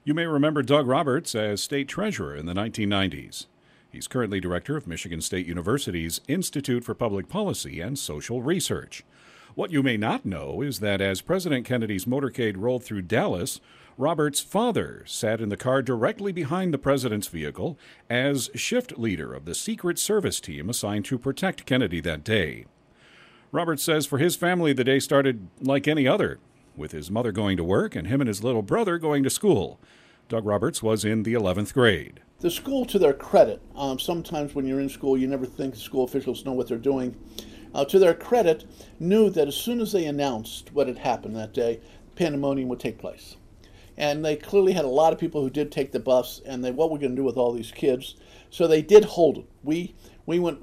You may remember Doug Roberts as state treasurer in the 1990s. He's currently director of Michigan State University's Institute for Public Policy and Social Research. What you may not know is that as President Kennedy's motorcade rolled through Dallas, Roberts' father sat in the car directly behind the president's vehicle as shift leader of the Secret Service team assigned to protect Kennedy that day. Roberts says for his family, the day started like any other, with his mother going to work and him and his little brother going to school. Doug Roberts was in the 11th grade. The school, to their credit, sometimes when you're in school, you never think school officials know what they're doing. To their credit, knew that as soon as they announced what had happened that day, pandemonium would take place. And they clearly had a lot of people who did take the bus, and what we're going to do with all these kids. So they did hold it. We went,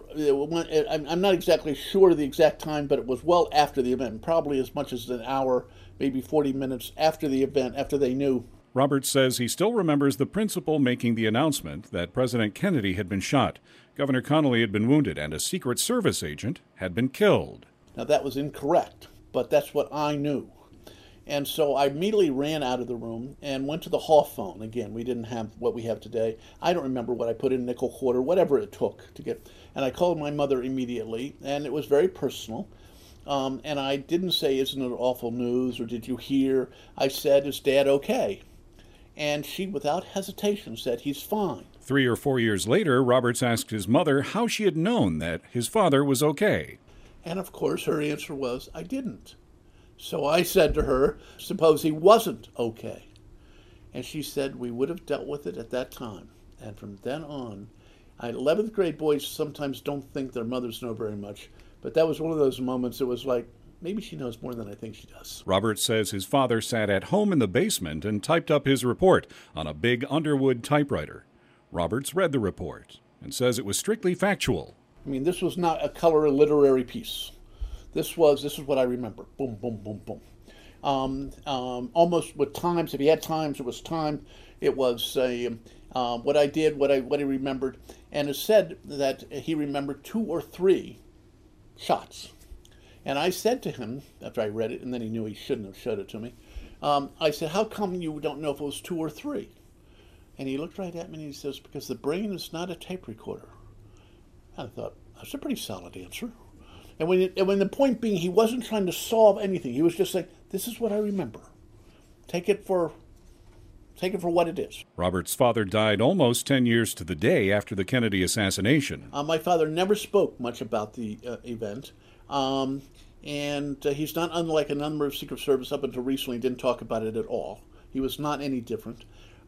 I'm not exactly sure of the exact time, but it was well after the event, probably as much as an hour, maybe 40 minutes after the event, after they knew. Roberts says he still remembers the principal making the announcement that President Kennedy had been shot, Governor Connolly had been wounded, and a Secret Service agent had been killed. Now, that was incorrect, but that's what I knew. And so I immediately ran out of the room and went to the hall phone. Again, we didn't have what we have today. I don't remember what I put in, nickel, quarter, whatever it took to get. And I called my mother immediately, and it was very personal. And I didn't say, isn't it awful news, or did you hear? I said, is Dad okay? And she, without hesitation, said, he's fine. 3 or 4 years later, Roberts asked his mother how she had known that his father was okay. And of course, her answer was, I didn't. So I said to her, suppose he wasn't okay. And she said, we would have dealt with it at that time. And from then on, 11th grade boys sometimes don't think their mothers know very much. But that was one of those moments it was like, maybe she knows more than I think she does. Roberts says his father sat at home in the basement and typed up his report on a big Underwood typewriter. Roberts read the report and says it was strictly factual. I mean, this was not a color literary piece. This is what I remember. Boom, boom, boom, boom. Almost with times, if he had times, it was time. It was what I did, what he remembered. And it said that he remembered 2 or 3 shots. And I said to him, after I read it, and then he knew he shouldn't have showed it to me, I said, how come you don't know if it was 2 or 3? And he looked right at me and he says, because the brain is not a tape recorder. And I thought, that's a pretty solid answer. And when the point being, he wasn't trying to solve anything. He was just saying, this is what I remember. Take it for what it is. Robert's father died almost 10 years to the day after the Kennedy assassination. My father never spoke much about the event. And he's not unlike a number of Secret Service up until recently, didn't talk about it at all. He was not any different.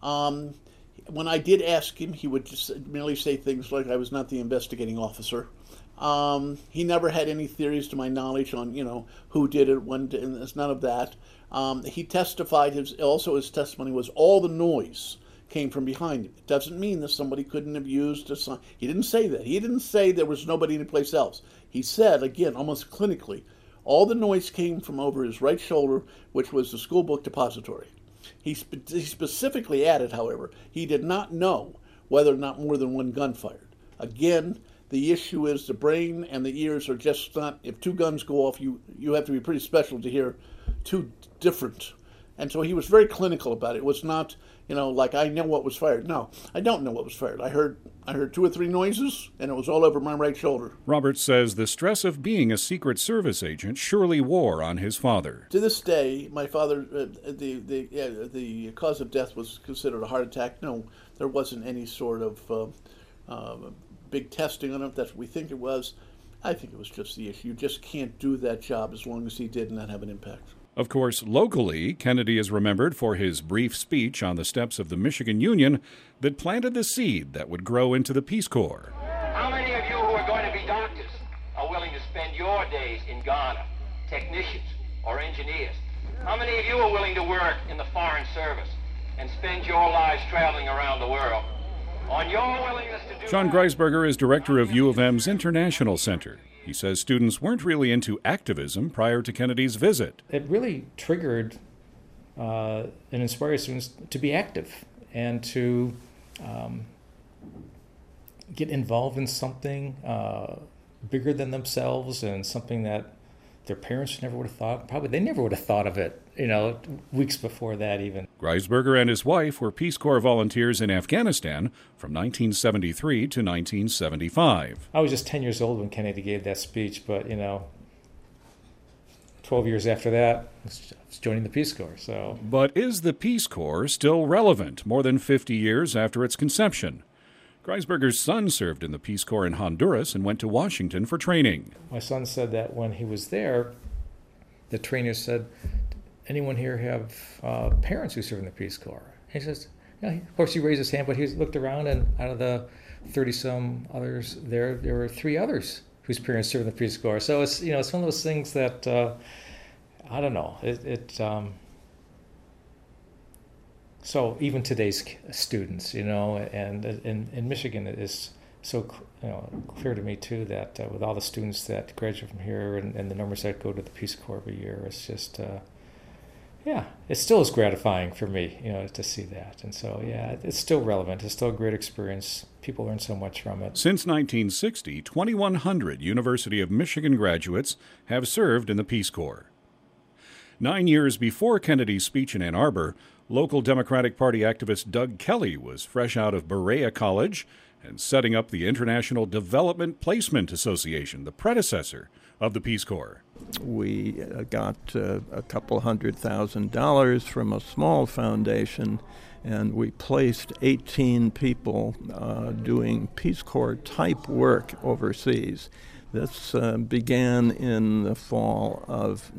When I did ask him, he would just merely say things like, I was not the investigating officer. He never had any theories to my knowledge on, who did it, when did, and there's none of that. He testified, his testimony was all the noise came from behind him. It doesn't mean that somebody couldn't have used a sign. He didn't say that. He didn't say there was nobody anyplace else. He said, again, almost clinically, all the noise came from over his right shoulder, which was the school book depository. He specifically added, however, he did not know whether or not more than one gun fired. Again, the issue is the brain and the ears are just not, if 2 guns go off, you have to be pretty special to hear 2 different. And so he was very clinical about it. It was not, like I know what was fired. No, I don't know what was fired. I heard 2 or 3 noises, and it was all over my right shoulder. Roberts says the stress of being a Secret Service agent surely wore on his father. To this day, my father, the cause of death was considered a heart attack. No, there wasn't any sort of big testing on it. That's what we think it was. I think it was just the issue. You just can't do that job as long as he did and not have an impact. Of course, locally, Kennedy is remembered for his brief speech on the steps of the Michigan Union that planted the seed that would grow into the Peace Corps. How many of you who are going to be doctors are willing to spend your days in Ghana, technicians or engineers? How many of you are willing to work in the Foreign Service and spend your lives traveling around the world? On your willingness to do Sean that, Greisberger is director of U of M's International Center. He says students weren't really into activism prior to Kennedy's visit. It really triggered and inspired students to be active and to get involved in something bigger than themselves and something that their parents never would have thought. Probably they never would have thought of it, weeks before that even. Greisberger and his wife were Peace Corps volunteers in Afghanistan from 1973 to 1975. I was just 10 years old when Kennedy gave that speech, but, 12 years after that, I was joining the Peace Corps. So. But is the Peace Corps still relevant more than 50 years after its conception? Greisberger's son served in the Peace Corps in Honduras and went to Washington for training. My son said that when he was there, the trainer said, anyone here have parents who serve in the Peace Corps? He says, yeah. Of course, he raised his hand, but he looked around, and out of the 30-some others there were 3 others whose parents served in the Peace Corps. So it's it's one of those things that I don't know. So even today's students, and in Michigan, it is so clear to me too that with all the students that graduate from here and the numbers that go to the Peace Corps every year, it's just it still is gratifying for me, to see that. And so it's still relevant. It's still a great experience. People learn so much from it. Since 1960, 2,100 University of Michigan graduates have served in the Peace Corps. 9 years before Kennedy's speech in Ann Arbor, local Democratic Party activist Doug Kelly was fresh out of Berea College and setting up the International Development Placement Association, the predecessor of the Peace Corps. We got a couple $100,000 from a small foundation, and we placed 18 people doing Peace Corps type work overseas. This began in the fall of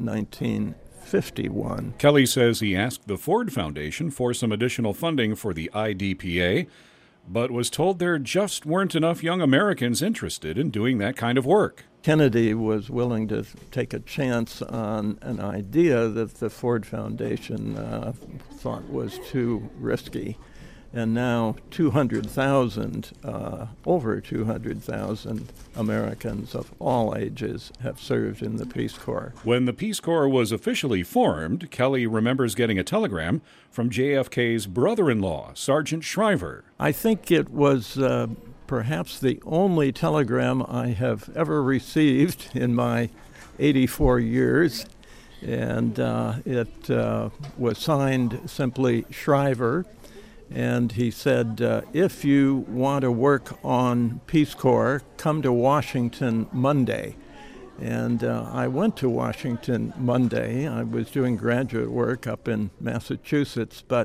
1951. Kelly says he asked the Ford Foundation for some additional funding for the IDPA, but was told there just weren't enough young Americans interested in doing that kind of work. Kennedy was willing to take a chance on an idea that the Ford Foundation thought was too risky. And now 200,000, over 200,000 Americans of all ages have served in the Peace Corps. When the Peace Corps was officially formed, Kelly remembers getting a telegram from JFK's brother-in-law, Sergeant Shriver. I think it was perhaps the only telegram I have ever received in my 84 years, and it was signed simply Shriver. And he said, if you want to work on Peace Corps, come to Washington Monday. And I went to Washington Monday. I was doing graduate work up in Massachusetts, but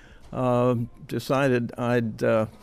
decided I'd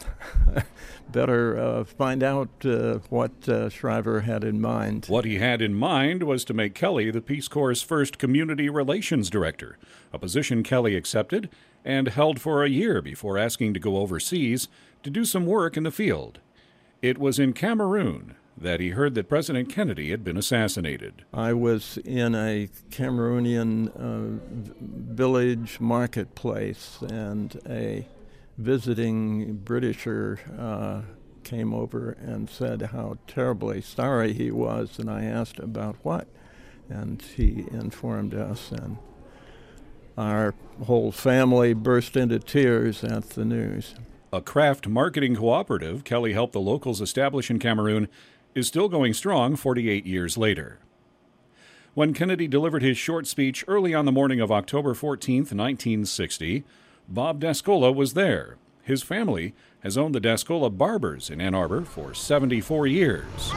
better find out what Shriver had in mind. What he had in mind was to make Kelly the Peace Corps' first community relations director, a position Kelly accepted and held for a year before asking to go overseas to do some work in the field. It was in Cameroon that he heard that President Kennedy had been assassinated. I was in a Cameroonian village marketplace, and a visiting Britisher came over and said how terribly sorry he was, and I asked about what, and he informed us, and our whole family burst into tears at the news. A craft marketing cooperative Kelly helped the locals establish in Cameroon is still going strong 48 years later. When Kennedy delivered his short speech early on the morning of October 14, 1960, Bob Dascola was there. His family has owned the Dascola Barbers in Ann Arbor for 74 years.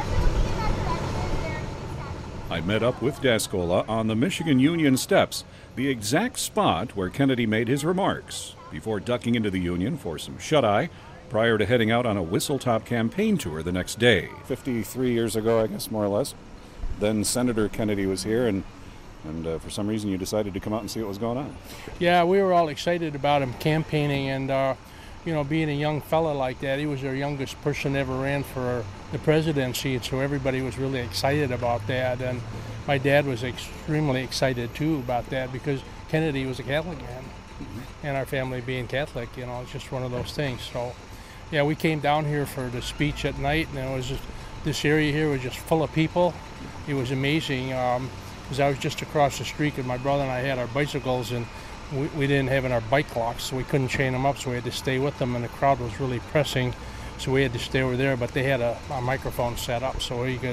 I met up with Dascola on the Michigan Union steps, the exact spot where Kennedy made his remarks, before ducking into the Union for some shut-eye prior to heading out on a whistle-top campaign tour the next day. 53 years ago, I guess, more or less, then Senator Kennedy was here, and for some reason you decided to come out and see what was going on. Yeah, we were all excited about him campaigning, and being a young fella like that, he was our youngest person ever ran for the presidency, and so everybody was really excited about that. And my dad was extremely excited too about that, because Kennedy was a Catholic man, and our family being Catholic, it's just one of those things. So, yeah, we came down here for the speech at night, and it was just, this area here was just full of people. It was amazing, because I was just across the street, and my brother and I had our bicycles, and we didn't have in our bike locks, so we couldn't chain them up, so we had to stay with them, and the crowd was really pressing, so we had to stay over there. But they had a microphone set up, so we could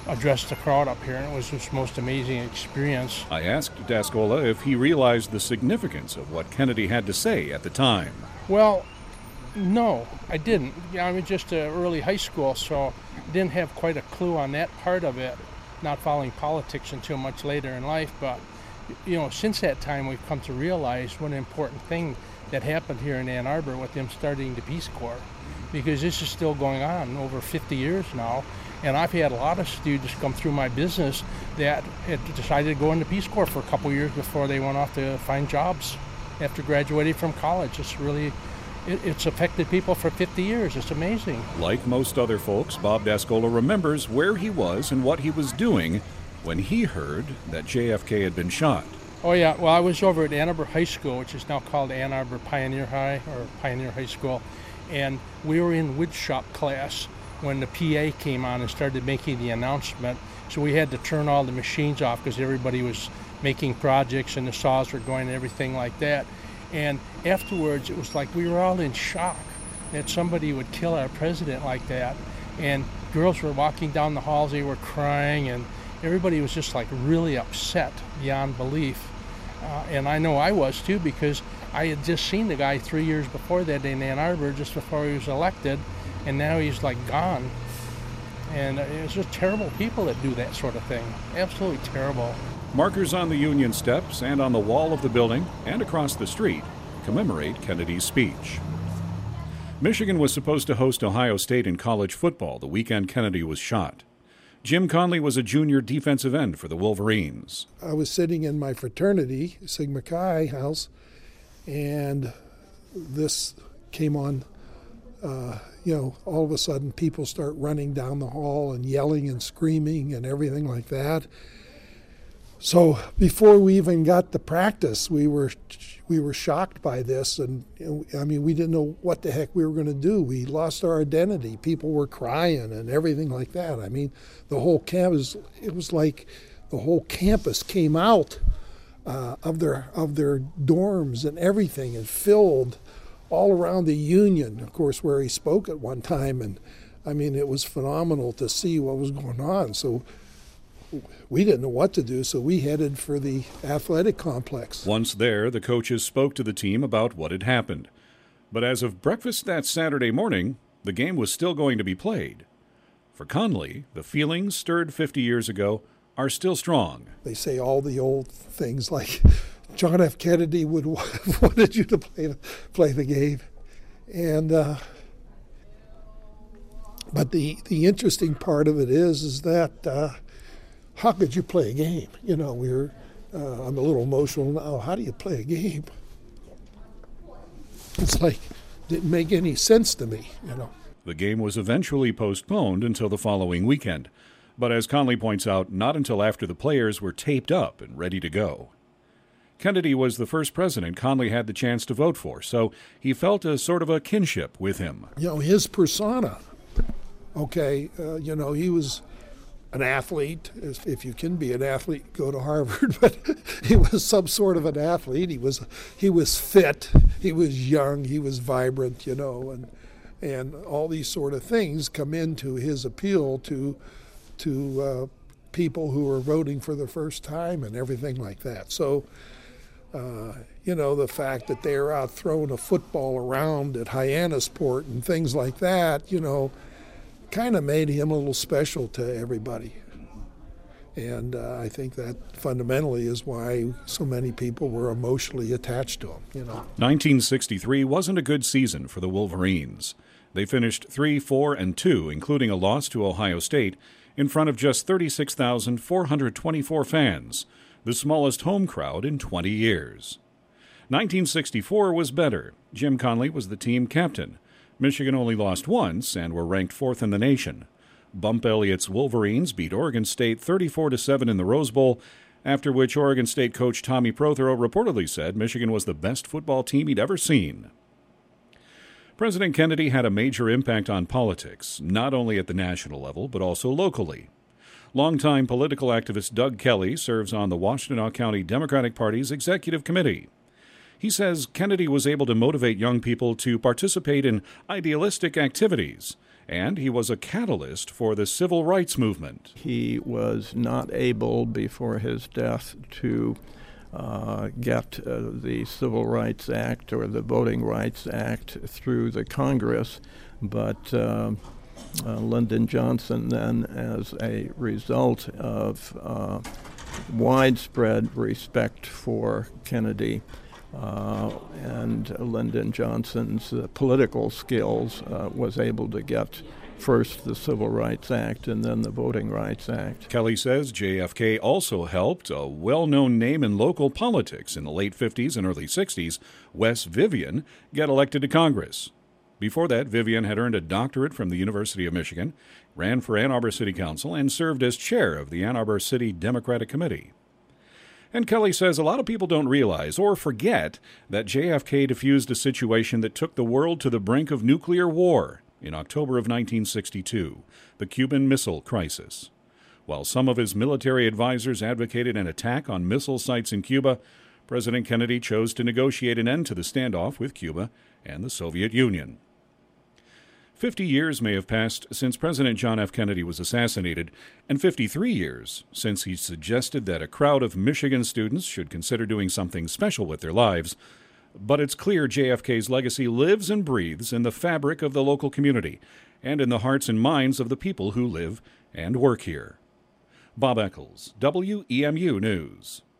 address the crowd up here, and it was just the most amazing experience. I asked Dascola if he realized the significance of what Kennedy had to say at the time. Well, no, I didn't. I was just early high school, so I didn't have quite a clue on that part of it, not following politics until much later in life. But, since that time, we've come to realize what an important thing that happened here in Ann Arbor with them starting the Peace Corps, because this is still going on over 50 years now. And I've had a lot of students come through my business that had decided to go in the Peace Corps for a couple years before they went off to find jobs after graduating from college. It's affected people for 50 years. It's amazing. Like most other folks, Bob Dascola remembers where he was and what he was doing when he heard that JFK had been shot. Oh, yeah. Well, I was over at Ann Arbor High School, which is now called Ann Arbor Pioneer High, or Pioneer High School. And we were in woodshop class when the PA came on and started making the announcement. So we had to turn all the machines off because everybody was making projects and the saws were going and everything like that. And afterwards, it was like we were all in shock that somebody would kill our president like that. And girls were walking down the halls, they were crying, and everybody was just like really upset beyond belief. And I know I was too, because I had just seen the guy 3 years before that in Ann Arbor, just before he was elected, and now he's like gone. And it's just terrible people that do that sort of thing. Absolutely terrible. Markers on the Union steps and on the wall of the building and across the street commemorate Kennedy's speech. Michigan was supposed to host Ohio State in college football the weekend Kennedy was shot. Jim Conley was a junior defensive end for the Wolverines. I was sitting in my fraternity, Sigma Chi house, and this came on. All of a sudden people start running down the hall and yelling and screaming and everything like that. So before we even got to practice, we were shocked by this, and we didn't know what the heck we were going to do. We lost our identity. People were crying and everything like that. I mean, the whole campus, it was like the whole campus came out of their dorms and everything, and filled all around the Union, of course, where he spoke at one time. And it was phenomenal to see what was going on. So we didn't know what to do, so we headed for the athletic complex. Once there, the coaches spoke to the team about what had happened. But as of breakfast that Saturday morning, the game was still going to be played. For Conley, the feelings stirred 50 years ago are still strong. They say all the old things like John F. Kennedy would have wanted you to play the game. And but the interesting part of it is that how could you play a game? I'm a little emotional now. How do you play a game? It's like, didn't make any sense to me, The game was eventually postponed until the following weekend. But as Conley points out, not until after the players were taped up and ready to go. Kennedy was the first president Conley had the chance to vote for, so he felt a sort of a kinship with him. His persona, he was an athlete. If you can be an athlete, go to Harvard. But he was some sort of an athlete. He was fit. He was young. He was vibrant. And all these sort of things come into his appeal to people who are voting for the first time and everything like that. So, the fact that they are out throwing a football around at Hyannisport and things like that, kind of made him a little special to everybody. And I think that fundamentally is why so many people were emotionally attached to him, 1963 wasn't a good season for the Wolverines. They finished 3-4-2, including a loss to Ohio State, in front of just 36,424 fans, the smallest home crowd in 20 years. 1964 was better. Jim Conley was the team captain. Michigan only lost once and were ranked 4th in the nation. Bump Elliott's Wolverines beat Oregon State 34-7 in the Rose Bowl, after which Oregon State coach Tommy Prothero reportedly said Michigan was the best football team he'd ever seen. President Kennedy had a major impact on politics, not only at the national level, but also locally. Longtime political activist Doug Kelly serves on the Washtenaw County Democratic Party's executive committee. He says Kennedy was able to motivate young people to participate in idealistic activities and he was a catalyst for the civil rights movement. He was not able, before his death, to get the Civil Rights Act or the Voting Rights Act through the Congress, but Lyndon Johnson then, as a result of widespread respect for Kennedy and Lyndon Johnson's political skills, was able to get first the Civil Rights Act and then the Voting Rights Act. Kelly says JFK also helped a well-known name in local politics in the late 50s and early 60s, Wes Vivian, get elected to Congress. Before that, Vivian had earned a doctorate from the University of Michigan, ran for Ann Arbor City Council, and served as chair of the Ann Arbor City Democratic Committee. And Kelly says a lot of people don't realize or forget that JFK diffused a situation that took the world to the brink of nuclear war in October of 1962, the Cuban Missile Crisis. While some of his military advisors advocated an attack on missile sites in Cuba, President Kennedy chose to negotiate an end to the standoff with Cuba and the Soviet Union. 50 years may have passed since President John F. Kennedy was assassinated, and 53 years since he suggested that a crowd of Michigan students should consider doing something special with their lives. But it's clear JFK's legacy lives and breathes in the fabric of the local community and in the hearts and minds of the people who live and work here. Bob Eccles, WEMU News.